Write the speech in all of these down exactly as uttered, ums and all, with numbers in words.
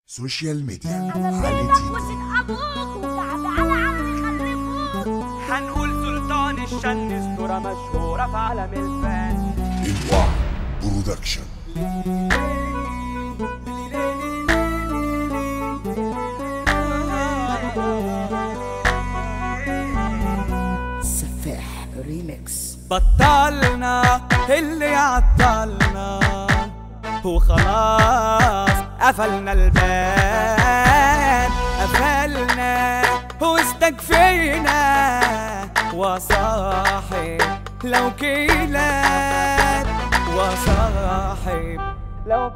سوشيال ميديا حالتي هنقول سلطان الشن اسطورة مشهورة في عالم الفن. الوعد برودكشن. سفاح ريميكس. بطلنا اللي عطلنا وخلاص قفلنا الباب، قفلنا واستكفينا وصاحب لو كيلات، وصاحب لو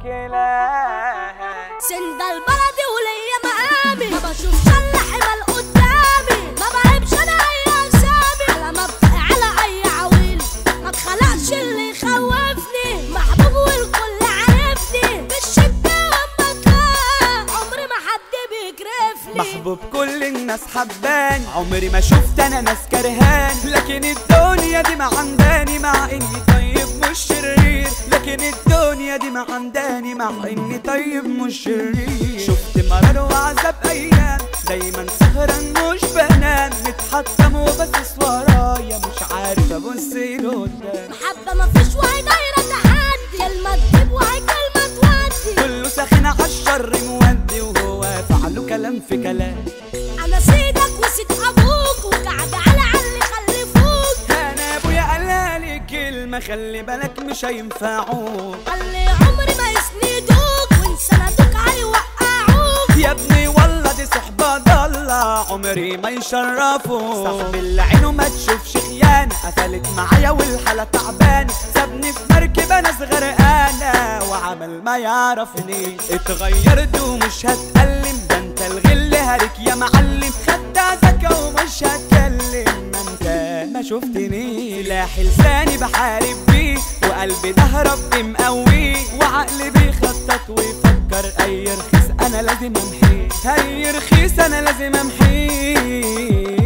كيلات. سند البلدي وليا مقامي، ما بشوفش الا حمل قدامي، ما بعيبش انا اي اسامي، على مبدأ على اي عويل، ما اتخلقش اللي يخوفني، محبوب والكل عارفني، بالشدة والمكان عمري ما حد بيكرفني، محبوب كل الناس حباني، عمري ما شفت انا ناس كرهان، لكن الدنيا دي ما عنداني مع اني طيب مش شرير، لكن الدنيا دي ما عنداني مع اني طيب مش شرير. شفت مرار وعذاب ايام، دايما سهران مش بنام، متحطم وبس ورايا مش عارف ابص لقدام. محبة مفيش وهي دايرة تحدي، كلمة تجيب وهي كلمة تودي، كله ساخن عالشر مودي، وهو فعله كلام في كلام. انا سيدك وسيد ابوك، وقعد على علي خلفوك، انا ابويا قالالي كلمة خلي بالك مش هينفعوك، قال لي عمري ما يسندوك، وان سندوك هيوقعوك، يا ابني والله دي صحبة ضالة عمري ما يشرفوا. صاحب اللي عينه ما تشوفش خيانة، قفلت معايا والحالة تعبانة، سابني في مركبة ناس غرقانة وعمل ما يعرفني. اتغيرت ومش هتألم، ده انت الغل هارك يا معلم، خدت ذكا ومش هتكلم، ما انت ما شفتني. سلاح لساني بحارب بيه، وقلبي ده ربي مقويه، وعقلي بيخطط ويفكر اي رخيص انا لازم امحيه، اي رخيص انا لازم امحيه.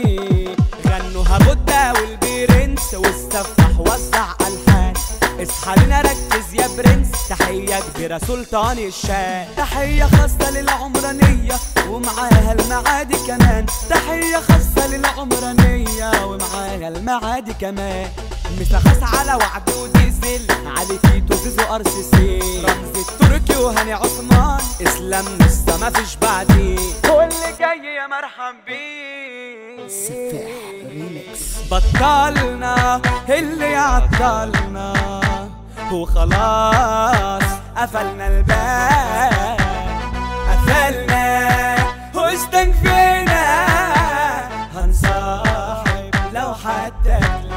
غنوا هبودة والبرنس والسفاح وزع الحان، اصحى لنا ركز يا برنس، تحية كبيرة سلطان الشان، تحية خاصة للعمرانية ومعاها المعادي كمان، تحية خاصة للعمرانية ومعاها المعادي كمان. مسخص على وعد وديزل، علي تيتو زيزو ار سي سي، رمز التركي وهاني عثمان، اسلام لسه مفيش بعديه، واللي جاي يا مرحب بيه. سفاح ريميكس. بطلنا اللي عطلنا وخلاص قفلنا الباب، قفلنا واستكفينا، هنصاحب لو حتى